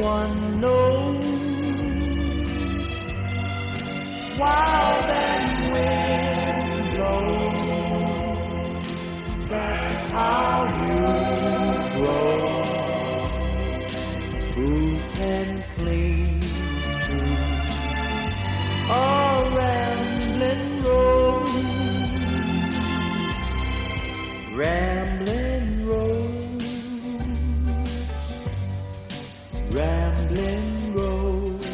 one knows. Wild and wind blows. That's how you grow. Who can cling to a rambling road? Rambling road, rambling road.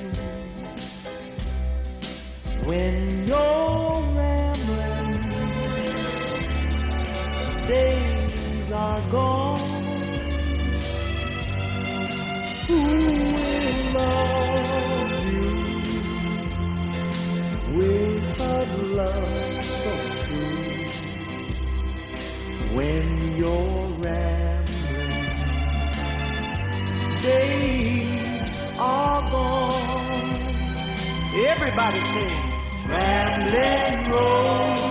When you're rambling, days are gone. Who will love you with a love so true? When you're rambling, days are gone. Everybody sing, rambling road.